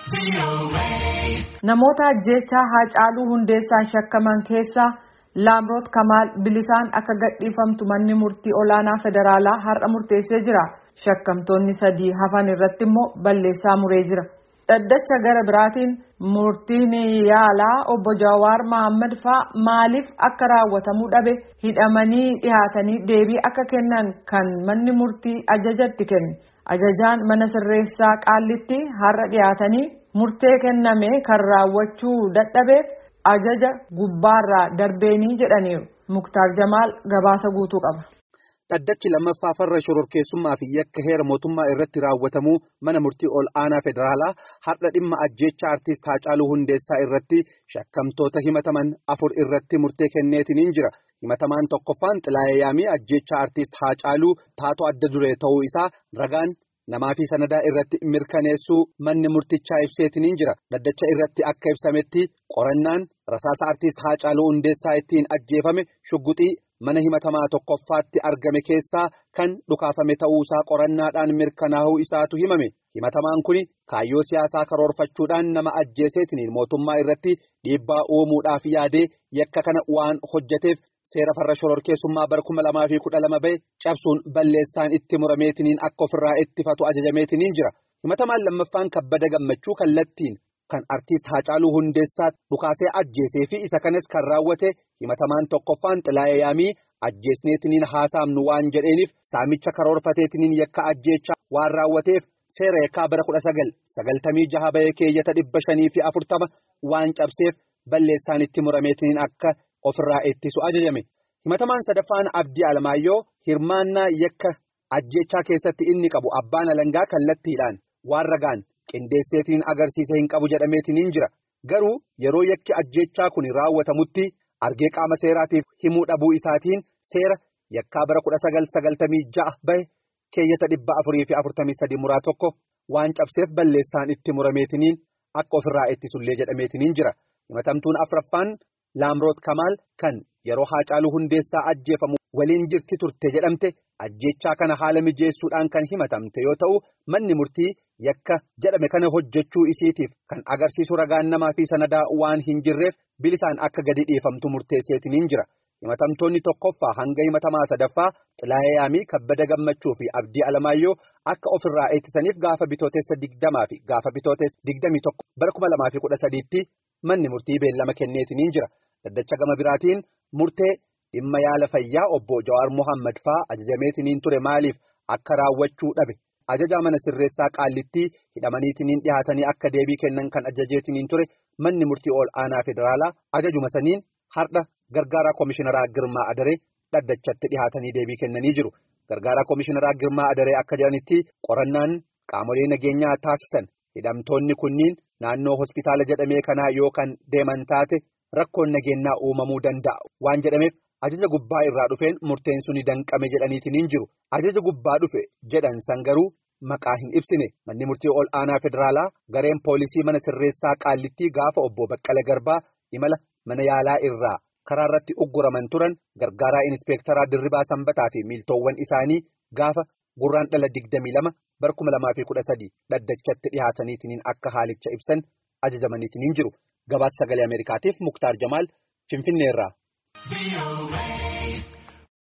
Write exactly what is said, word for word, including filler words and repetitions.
Namoota ajjeechaa Haacaaluu Hundeessaan shakkaman keessaa Laamroot Kamaal bilisaan akka gadhiifamtu manni murtii olaanaa federaalaa har'a murteessee jira. Shakkamtoonni sadii hafan irratti immoo balleessaa muree jira. Dhaddacha gara biraatiin murtiin yaalaa obbo Jawaar Mohaammed faa maaliif akka raawwatamuu dhabe hidhamanii dhihaatanii deebii akka kennan kan manni murtii ajajatti kenne. Ajajaan mana sirreessaa Qaallitti har'a dhihaatanii murtee kenname kan raawwachuu dadhabeef ajaja gubbaarraa darbeenii jedhaniiru. Muktaar Jamaal gabaasa guutuu qaba. Dhaddachi lammaffaa farra shororkeessummaa fi yakka heera mootummaa irratti raawwatamuu mana murtii ol aanaa federaalaa har'a dhimma ajjeechaa artiist Haacaaluu Hundeessaa irratti shakkamtoota himataman afur irratti murtee kenneetiin jira. Himatamaan tokkoffaan Xilaayee Yaamii ajjeechaa artiist Haacaaluu taatoo adda duree ta'uu isaa ragaan namaa fi sanadaa irratti mirkaneessuu manni murtichaa ibseetiin jira. Dhaddacha irratti akka ibsametti qorannaan rasaasa artiist Haacaaluu Hundeessaa ittiin ajjeefame shugguxii mana himatamaa tokkoffaatti argame keessaa kan dhukaafame ta'uusaa qorannaadhaan mirkanaa'uu isaatu himame. Himatamaan kuni kaayyoo siyaasaa karoorfachuudhaan nama ajjeeseetiin mootummaa irratti dhiibbaa uumuudhaaf yaadee yakka kana waan hojjeteef seera farra shororkeessummaa bara kuma lamaa fi kudha lama bahe cabsuun balleessaan itti murameetiin akka ofirraa ittifatu ajajameetiin jira. Himatamaan lammaffaan Kabbada Gammachuu kallattiin kan artiist Haacaaluu Hundeessaa dhukaasee ajjeesee fi isa kanas kan raawwate himatamaan tokkoffaan Xilaayee Yaamii ajjeesneetiin haasaamnu waan jedheeniif saamicha karoorfateetiin yakka ajjeechaa waan raawwateef seera yakkaa bara kudha sagal sagaltamii jaha bahee keeyyata dhibba shanii fi afurtama waan cabseef balleessaan itti murameetiin akka ofirraa ittisu ajajame. Himatamaan sadaffaan Abdii Alamaayyoo hirmaannaa yakka ajjeechaa keessatti inni qabu abbaan alangaa kallattiidhaan waan ragaan qindeesseetiin agarsiisa hin qabu jedhameetiin jira. Garuu yeroo yakki ajjeechaa kun raawwatamutti argee qaama seeraatiif himuu dhabuu isaatiin seera yakkaa bara kudha sagal sagaltamii ja'a bahe keeyyata dhibba afurii fi afurtamii sadii muraa tokko waan cabseef balleessaan itti murameetiin akka ofirraa ittisullee jedhameetiin jira. Himatamtuun afraffaan Laamroot Kamaal kan yeroo Haacaaluu Hundeessaa ajjeefamu waliin jirti turte jedhamte ajjeechaa kana haala mijeessuudhaan kan himatamte yoo ta'u manni murtii yakka jedhame kana hojjechuu isiitiif kan agarsiisu ragaan namaa fi sanadaa waan hin jirreef bilisaan akka gadi dhiifamtu murteesseetiin jira. Himatamtoonni tokkoffaa hanga himatamaa sadaffaa Xilaayee Yaamii, Kabbada Gammachuu fi Abdii Alamaayyoo akka ofirraa ittisaniif gaafa bitootessa digdamaa fi gaafa bitootessa digdamii tokko bara kuma lamaa fi kudha sadiitti manni murtii beellama kenneetiin jira. Dhaddacha gama biraatiin murtee dhimma yaala fayyaa obbo Jawaar Mohaammed faa ajajameetiin ture maaliif akka raawwachuu dhabe ajajaa mana sirreessaa Qaallittii hidhamaniitiin dhihaatanii akka deebii kennan kan ajajeetiin ture manni murtii ol aanaa federaalaa ajajuma saniin har'a gargaaraa komishineraa Girmaa Adaree dhaddachatti dhihaatanii deebii kennanii jiru. Gargaaraa komishineraa Girmaa Adaree akka jedhanitti qorannaan qaamolee nageenyaa taasisan hidhamtoonni kunniin naannoo hospitaala jedhamee kanaa yoo kan deeman taate rakkoon nageenyaa uumamuu danda'a waan jedhameef ajaja gubbaa irraa dhufeen murteen suni danqame jedhaniitiin jiru. Ajaja gubbaa dhufe jedhan san garuu maqaa hin ibsine. Manni murtii ol aanaa federaalaa gareen poolisii mana sirreessaa Qaallittii gaafa obbo Baqqala Garbaa imala mana yaalaa irraa karaa irratti ugguraman turan gargaaraa inispeektaraa Dirribaa Sanbataa fi miiltoowwan isaanii gaafa gurraandhala digdamii lama bara kuma lamaa fi kudha sadii dhaddachatti dhihaataniitiin akka haalicha ibsan ajajamaniitiin jiru. Gabaasa sagalee Ameerikaatiif Muktaar Jamaal Finfinneerraa.